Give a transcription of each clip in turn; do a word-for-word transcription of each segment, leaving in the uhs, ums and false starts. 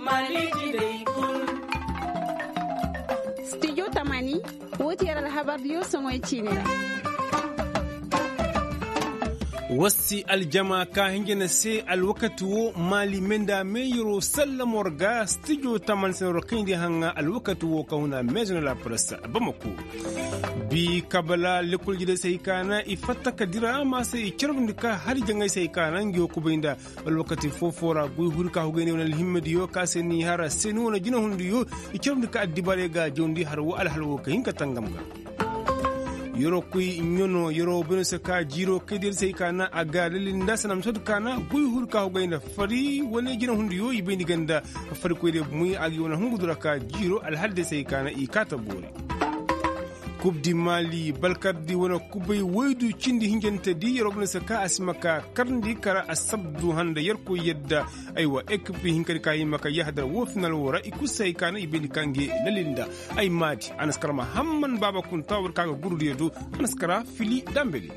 studio tamani wotiyar alhabar yo songo chinera wasi aljama ka hingena se alwakati wo mali menda meyro sallamor ga studio taman sen rokindi hanga alwakati wo kauna maison la presse bamako bi kabala lekul jide sai kana ifatta kadira ma sai kirvndika har jangay sai kana ngiyo kubinda alwakati fofora guy hurka hugene wal himmadi yo ka seni hara senu na jina hundu yo kirvndika adibare ga jondi har wo alhalwo ka hinka tangam ga yoro kuy nyono yoro beno se ka jiro kedir sai kana aga lilin da sanam sod kana guy hurka hugayna fari wone jina hundu yo ibeni ganda fari ko de muy agi wona hungudura ka jiro alhalde sai kana ikata bore Coupe du Mali balkardi wona kubay waydu cindi hingente di yorobne saka asmaka karndi kara asabdu handa yarko yedda aywa ekipi hinkari kayi maka yahda wo final wora ikusay kana ibeni kange lalinda ay mati anaskara Muhammad baba kun tawr kaga gurdu yedo anaskara fili dambeli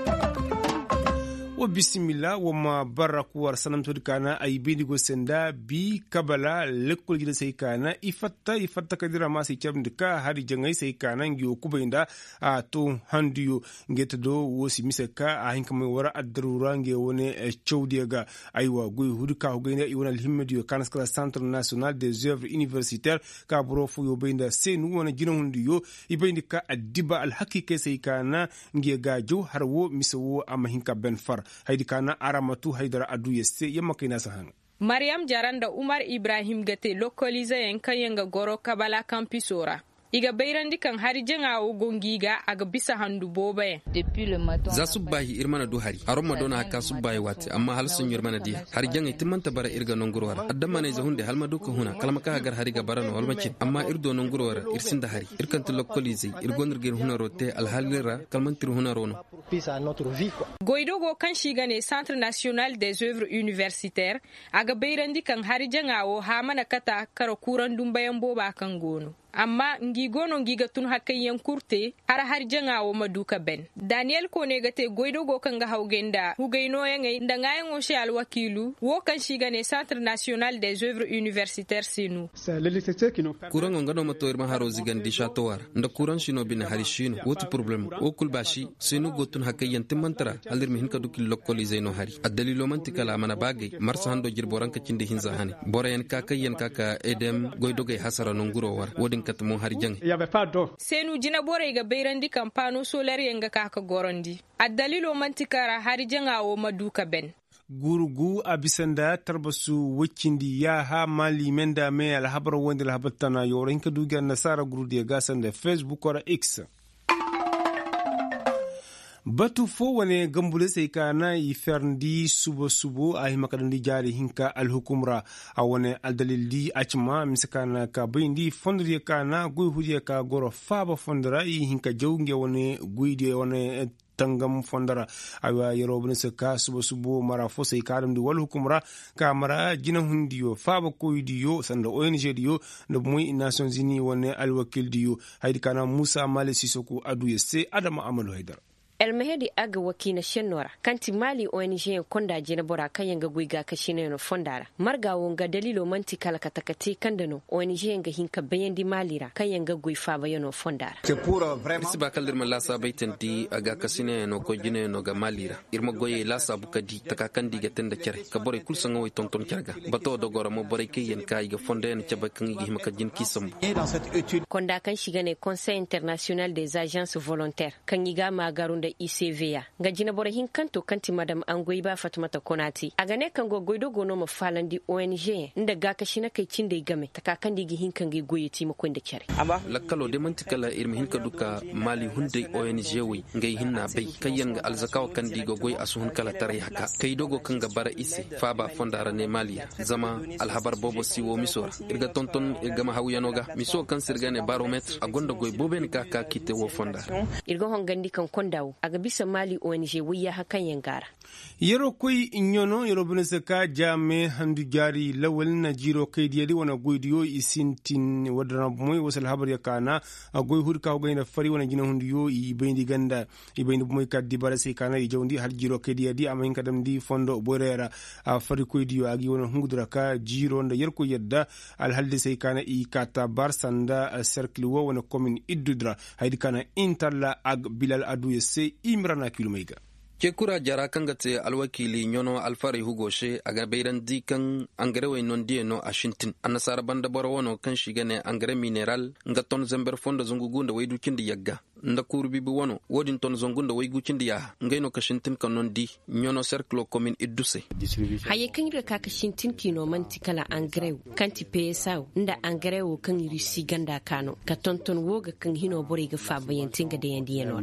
wa bismillah wa ma barakuwar sanam to kana ay bedi go senda bi kabala lekol gida sai kana ifatta ifatta kadira ma sai chabndi ka hari jangay sai kana ngiyo kubayda a to handiyo ngeta do wosi misaka a hinka mai wara adrura nge woni chawdiga aywa goy hudka hugayna iwana alhimmediyo kana skala centre national des œuvres universitaires ka brofu yo bayda senu wona jina hundiyo ibayndi ka adiba al hakike sai kana nge gajo harwo misawo ama hinka ben far haidi kana aramatu haidara adu yeste yamma kaina sahan Mariam Jaranda Umar Ibrahim gate localize yankan yanga goro kabala campisora iga bayrandi kan hari jenga o gongiga aga bisa handu bobaye za su bahi irmana do hari aron madona haka su bayi wati amma hal sun yirmana di har jenga timanta bara irga non gurwar addama ne zahunde hal maduka huna kalma ka gar hari ga barano wal makin amma irdo non gurwar irsinda hari irkan to localize irgonir gir huna rote al halira kalman tir huna rono goidogo kan shiga ne centre national des œuvres universitaires aga bayrandi kan hari jenga o ha mana kata karo kuran dumbayan boba kan gono amma ngi gono ngi gatun hakkayen kurte ara har janga o maduka ben Daniel ko ne gate goido go kan ga haugenda hugaino yangai ndangayen o she alwakilu wo kan shiga ne centre national des œuvres universitaires sinu kuran ngado mato irma haro zigan di chatowar nda kuran shino bin harishino wotu problem o kulbashi sinu gotun hakkayen timantara alir mi hinka dukil localize no hari adalilo mantikala mana bagay marsa hando jirboran ka cindi hinza hani borayen ka kayen kaka edem goido gay hasara no nguro war wodin katmo har jang senu jina bore ga beyrandi kampano solar yanga kaka gorondi adalilo mantikara har janga o maduka ben gurgu abisanda tarbasu wikindi ya ha mali menda me alhabar wanda alhabatana yorin ka duga nasara gurudi gasan da Facebook or X batu fo wane gambule sai kana yi ferndi subo subo a himakadandi jari hinka alhukumra a wane aldalildi achma misakana ka bindi fondri kana gui huje ka goro faba fondra yi hinka jawnge wane guide wane tangam fondara awa yerobne se ka subo subo mara fo sai kadam di wal hukumra ka mara jina hundiyo faba koydiyo sanda O N G diyo no muy Nations Unies wane alwakil diyo haydi kana Musa Male Sisoko adu yesse Adama Amalu Haidar elmehedi aga wakina shenora kanti mali O N G konda jina bora kayanga guiga kashine no fondara marga wonga dalilo manti kala katakati kandano O N G nga hinka bayandi malira kayanga gui faba yono fondara siba kaldir malasa baitan di aga kasine no ko jine no ga malira irma goye lasa bukadi takakandi ga tenda kere ka bore kulsa ngawi tonton kerga bato do gora mo bore kayen kay ga fonden ci bakangi gi himaka jin kisam konda kan shigane Conseil international des agences volontaires kan yiga magarunda I C V A nga jina bore hin kanto kanti madam Angoy ba Fatmata Konati aga ne kan go goido gono ma falandi O N G inda ga kashi na kai cinde game takakan digi hin kan gi goyeti mu kun da kyare lakkalo de mantikala irmi hin ka duka mali hunde O N G wi ngai hinna bai kayan ga alzakawa kan digo goy asu hun kala tare haka kai dogo kan ga bara ise fa ba fondara ne mali zama alhabar bobo siwo misora irga tonton irga ma hawya noga miso kan sirga ne barometre agonda goy boben ka ka kite wo fondara irga hon gandi kan kondawo aga bisa mali O N G wiya hakan yangara yero koy inyono yero benesaka jame handu jari lawal na jiro kay diadi wana goydiyo isintin wadana moy wasal habar yakana agoy hurka ogayna fari wana jina hundu yo i bendi ganda i bendi moy kaddi bara se kana i jawndi har jiro kay diadi amayn kadam di fondo borera a fari koydiyo agi wana hungudura ka jiro nda yerko yedda al halde se kana i kata bar sanda cercle wo wana commune iddudra haydi kana intalla ag bilal adu yesse imrana kilomega ke kura jara kanga te alwakili nyono alfari hugoshe aga beiran dikan angare we non die no ashintin anasara banda boro wono kan shigane angare mineral nga ton zember fondo zungugunda we dukindi yagga nda kurbi bi wono wodin ton zongunda we gukindi ya ngayno kashintin kan non di nyono cercle commune iduse haye kan ira ka kashintin kino mantikala angare kanti pesa nda angare wo kan iri siganda kano ka tonton woga kan hino bore ga fabayen tinga de yandi yeno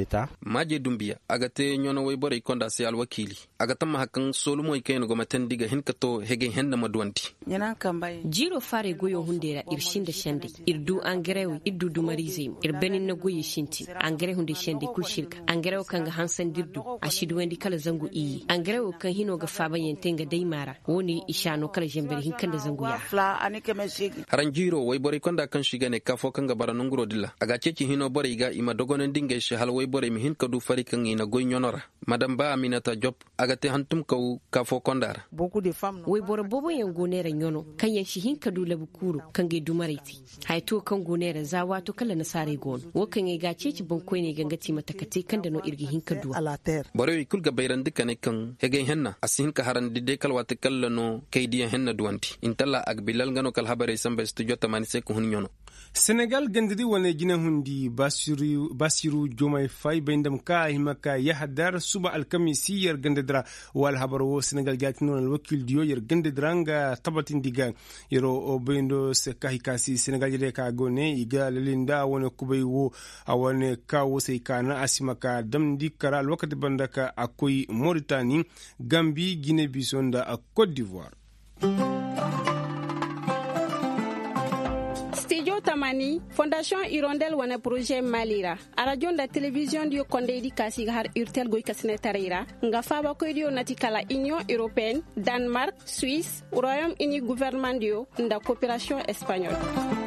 maje dumbiya aga te nyono we bore konda se alwakili aga tamma hakan solumo ikeno go maten diga hinkato hege henda madwanti nyana kambay jiro fare goyo hundera irshinda shande irdu angrew iddu dumarize irbenin na goyi shinti angrew hunde shande kul shirka angrew kanga hansan dirdu ashidu wendi kala zangu iyi angrew kan hino ga faba yentenga daimara woni ishano kala jembere hinkanda zangu ya fla anike meshigi haran jiro way bore konda kan shigane kafo kanga baranu nguro dilla aga ceci hino bore iga ima dogonen dinga she hal way bore mi hinkadu fari kan ina goy nyonora madam ba Aminata Job agate hantum kaw kafo kondara beaucoup de femmes we boro bobo yan gonera nyono kan yan shi hinka dula bukuru kan ge dumariti hay to kan gonera zawa to kala na sare gon wo kan ga ceci bon koy ne gangati matakate kan da no irgi hinka du à la terre boro kul ga bayran dikane kan hege henna asin ka haran dide kal wat kala no kaydiya henna duwanti intalla ak bilal ngano kal habare sambe studio tamani se ko hun nyono Senegal gandiri wane jina hundi Basiru Basiru Jomai Fay bendam ka himaka yahdar suba alkamisi yar gandadra wal habaro Senegal gatino al wakil diyo yar gandadra nga tabatin diga yero bendo se kahikasi Senegal jede ka gone iga lelinda wane kubay wo awane kawo se kana asimaka damdi kara al wakati bandaka akoy Mauritanie Gambie Guinée Bissau a Côte d'Ivoire. Studio Tamani, Fondation Hirondelle wana projet Malira. A radio da télévision dio konde di kasi har urtel goy kasine tarira. Nga faba ko dio natikala Union Européenne, Danemark, Suisse, Royaume-Uni gouvernement dio nda coopération espagnole.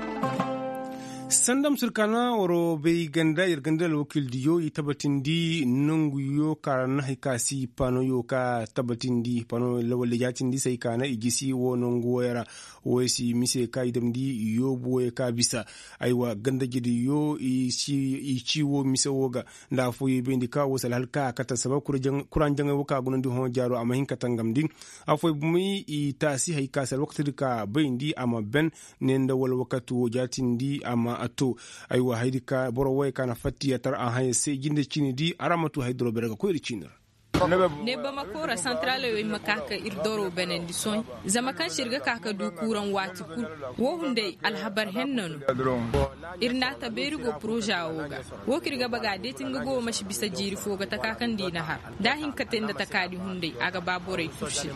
Sandam surkana oro be ganda yar ganda wakil diyo i tabatindi nungu yo karana hikasi pano yo ka tabatindi pano lawale jatindi sai kana igisi wo nungu yara wesi mise ka idamdi yo buwe ka bisa aiwa ganda gidi yo i chi i chi wo mise woga nda fo yi bendi ka wosal halka kata sabab kuran janga woka gunundi hon jaro ama hinka tangamdi afo bumi i tasi hikasi wakati ka bendi ama ben nenda wal wakatu jatindi ama ato aiwa haidika boro way kana fatti yatar an haye se ginde chini di aramatu haidro berga ko iri chinar ne bama kora centrale yo makaka irdoro benen di soñ zama kan shirga kaka du kuran wati kul wo hunde alhabar hennanu irna ta berigo proja woga wo kirga baga de tinga go mashi bisa jiri foga ta kakan dina har da hinka tenda ta kadi hunde aga babore tushi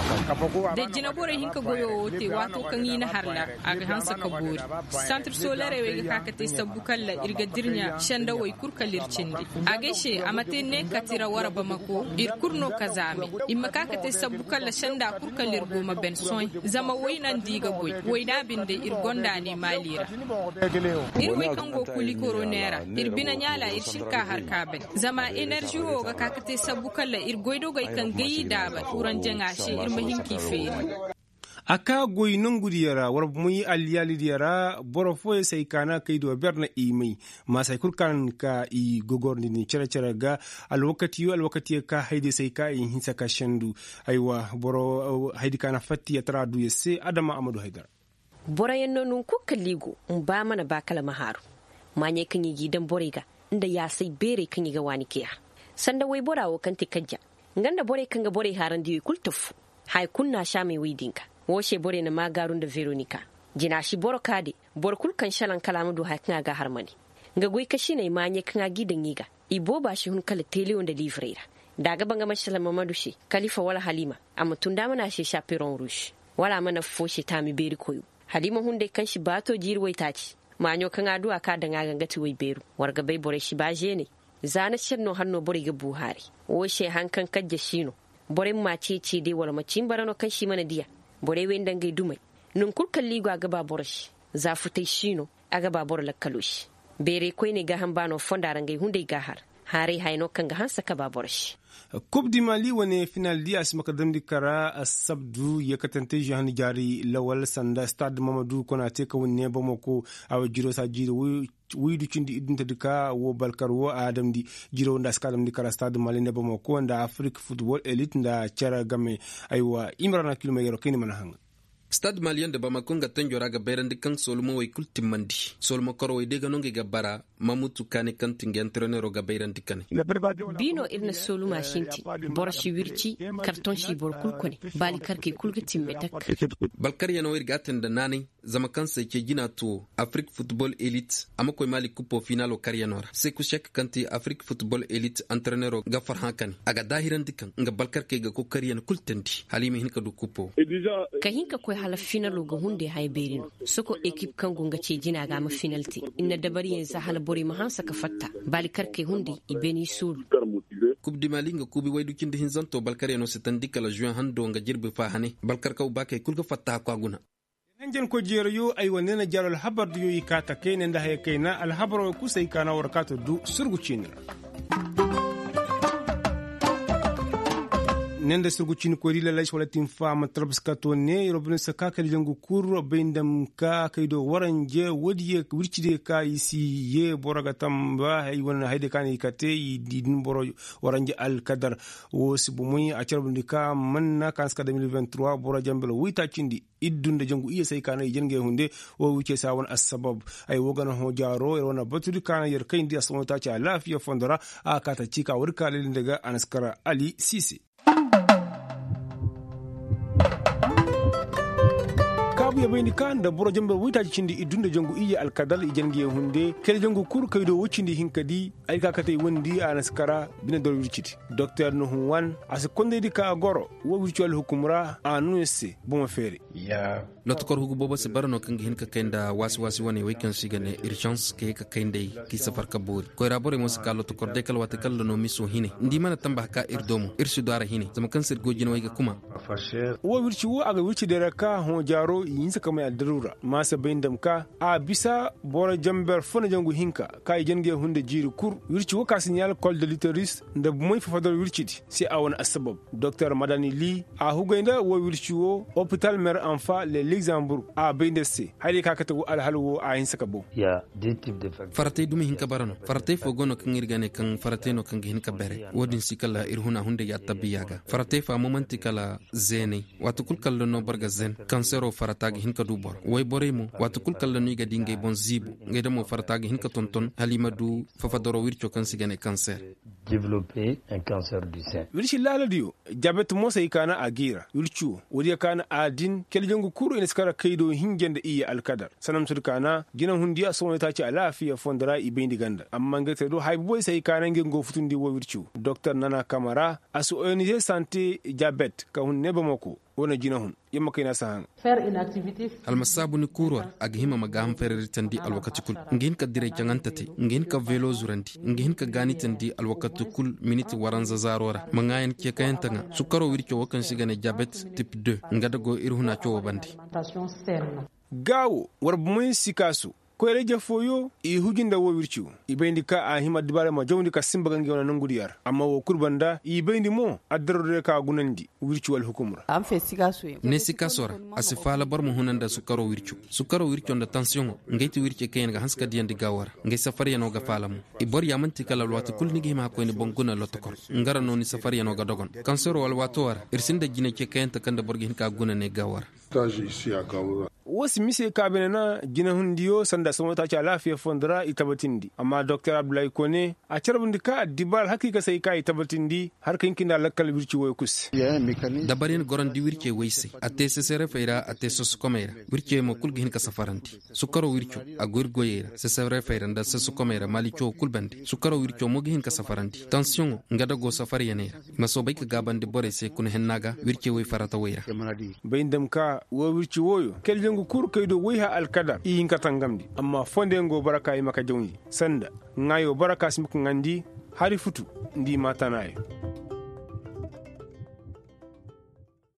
de jina bore hinka goyo wote wato kan yina harla aga hansa ka bori centre solaire we kaka te sabukalla irga dirnya shanda way kurkalir cindi ageshe amate ne katira wara bamako ir kurno kazame imma kaka te sabbuka la shanda kurka lirgoma ben soy zama waynan diga boy wayda binde ir gonda ne malira ir way kango kuli koronera ir bina nyala ir shirka har kaben zama energy ho ga kaka te sabbuka la ir goydo gay kan gayi daba turan janga she ir mahinki feri aka goy nangudi yara war muy aliyali yara borofo sai kana kaido berna imi ma sai kurkan ka i gogorni ni cere cere ga alwakati yu alwakati ka haide sai ka in hinsa ka shandu aiwa boro haidi kana fatti ya tradu yesse adama amadu haidar bora yanno nun ku kalligo mba mana bakala maharu manye kan yi gidan borega inda ya sai bere kan yi ga wani kiya sanda wai borawo kan tikajja nganda bore kan ga bore haran diwi kultufu hay kunna sha mai widinka woshe bore na magarun da Veronica jina shi boro kade bor kul kan shalan kalamu do hakna ga harmani nga goy kashi ne manye kan gidan yiga ibo ba shi hun kala tele on da livreira daga banga mashala mamadu shi khalifa wala halima amma tunda mana shi chaperon rouge wala mana foshi tami beri koyo halima hunde kan shi bato jirwai taci manyo kan aduwa ka da ngagangati wai beru warga bai bore shi ba je ne zana shirno hanno bore ga buhari wo she hankan kajje shino bore ma ce ce dai wala macin barano kan shi mana diya bore wen dangai dumai nun kurkan ligo ga ba boroshi za futai shino aga ba bor lakkaloshi bere koy ne ga hambano fondaran gai hunde ga har hare hayno kan ga hansa ka ba boroshi Coupe du Mali wane final di asima kadam di kara asabdu ya katante jahani jari lawal sanda stade Mamadou Konaté ka wonne Bamako awa jiro sa jiro widu cindi idunta dika wo balkar wo adam di jiro nda skadam di kara stade Mali ne Bamako nda Afrique Football Elite nda cara game aywa imrana kilometero kini mana hanga Stade Malien de Bamako nga tanjora ga berandi kan solmo way kultimandi solmo koro way dega nonge ga bara mamutu kane kan tinge entraîneur ga berandi kane bino irna solu mashinti borshi wirci karton shi bor kulkone bali karke kulgati metak balkar yano irga tanda nani zama kan sai ke gina to Afrique Football Elite amako mali coupe final o karyanora se ku shek kanti Afrique Football Elite entraîneur ga farhan kane aga dahirandi kan nga balkar ke ga ko karyan kultanti halimi hinka du coupe ka hinka ko hala final ga hunde haiberin soko ekip kan gunga ce jina ga ma finalti inna dabari yanzu hala bori ma hansa ka fatta bali karke hunde ibeni sul Coupe du Mali nga kubi way dukin dihin zanto balkar yano setandi kala juin hando nga jirbe fa hane balkar ka ubake kulga fatta ko aguna Nanjan ko jero yo ay wanena jaral habar du yi kata kayne nda hay kayna al habaro ku sai kana warkato du surgu cinira nenda surgu cin ko rila lais wala tim fama trabska to ne robin saka kal jangu kur bindam ka kaydo waranje wodiye wircide ka isi ye boraga tamba hay wona hayde kan ikate di boro waranje al kadar wo sibu muy a charbndi ka manna kan ska deux mille vingt-trois bora jambel wita cindi iddunde jangu iya sai kana jenge hunde wo wuce sawon asbab ay wogana ho jaro e wona batudi kana yer kayndi asmota cha lafiya fondora a kata cika wurka lelin daga anaskara Ali Sisi ya bayni kan da boro jambe wita cindi idunde jangu iya alkadal ijangi hunde kel jangu kur kaydo wucindi hinkadi ay ka katay wondi anaskara bina dol wirciti docteur nuhu wan as konde di ka goro wo wirci al hukumra anunse boma fere ya lotkor hugo bobo se barano kan hinka kenda wasi wasi woni weekend sigane urgence ke ka kende ki safar kaburi ko rabore mo ska lotkor de kal wata kal no miso hine ndi mana tamba ka irdomo irsu dara hine zama kan sir gojin wayga kuma wo wirci wo aga wirci de raka ho jaro yin saka mai aldarura masa bayndam ka a bisa bora jamber fona jangu hinka ka jenge hunde jiri kur wirci wo ka signal col de literis nda moy fafadol wirci si awon asbab docteur Madani Li a hugainda wo wirci wo hôpital mère enfant le Luxembourg a bayndesse hayde ka kata al halwo a hin saka bo ya de type de farate dumi hinka barano farate fo gono kan irgane kan farate no kan hinka bere wodin sikala irhuna hunde ya tabiyaga farate fa momenti kala zene watu kul kallo no barga zen kansero farata hinka du bor way boremo watu kul kala no iga dinge bon zibu ngeda mo farata hinka tonton halima du fafadoro wircho kan sigane cancer développer un cancer du sein wirchi lala dio diabete mo sai kana agira wirchu wodi kana adin keljongu kuru ina skara kaido hingende iya alkadar sanam surkana ginan hundiya so ta ci alafiya fondara ibendi ganda amma ngate do hay boy sai kana nge go futundi wo wirchu docteur Nana Kamara asu O N G santé diabete ka hun neba moko wona jina hun yamma kayna sahan faire une activité almasabu ni kurwar agihima magam ferri tandi alwakati kul ngin ka dire jangantate ngin ka velo zurandi ngin ka gani tandi alwakati kul minute waranza zarora mangayen ke kayantanga sukaro wircho wakan sigane diabete type deux ngada go irhuna cho bandi gawo warbumoy sikasu ko reje foyo i hujinda wo wirchu ibendi ka a hima dibare ma jawndi ka simbaga ngewna nangudiyar amma wo kurbanda ibendi mo adarore ka gunandi wirchu wal hukumra am fe sikasu ne sikasora asifala bar mo hunanda sukaro wirchu sukaro wirchu nda tension ngayti wirche kayen ga hanska diyandi gawar ngay safari yano ga falamu ibor yamanti kala lwati kulni gi ma ko ni bonguna lotokor ngara no ni safari yano ga dogon kansero wal watowar irsinde jine ke kayen ta kanda borgi hin ka guna ne gawar taji ici à Gawara wasi mise kabine na jina hundiyo sanda sama ta ci lafiya fondara itabatindi amma Docteur Abdoulaye Kone a carbundi ka dibal hakika sai ka itabatindi har kinkin da lakkal wirci way kus dabarin goran di wirce wayse ate sesere feira ate sos komera wirce mo kulgi hin ka safaranti sukaro wircu a gorgoyera sesere feira nda sos komera mali cho kulbandi sukaro wircu mo hin ka safaranti tension ngada go safari yanera maso bay ka gabande bore se kun hennaga wirce way farata wayra bayndam ka wo wirci woyo kelje kur kaydo wayha alkadar ihin katangamdi amma fonde ngo baraka e maka jawni sanda ngayo baraka smik ngandi hari futu ndi mata naye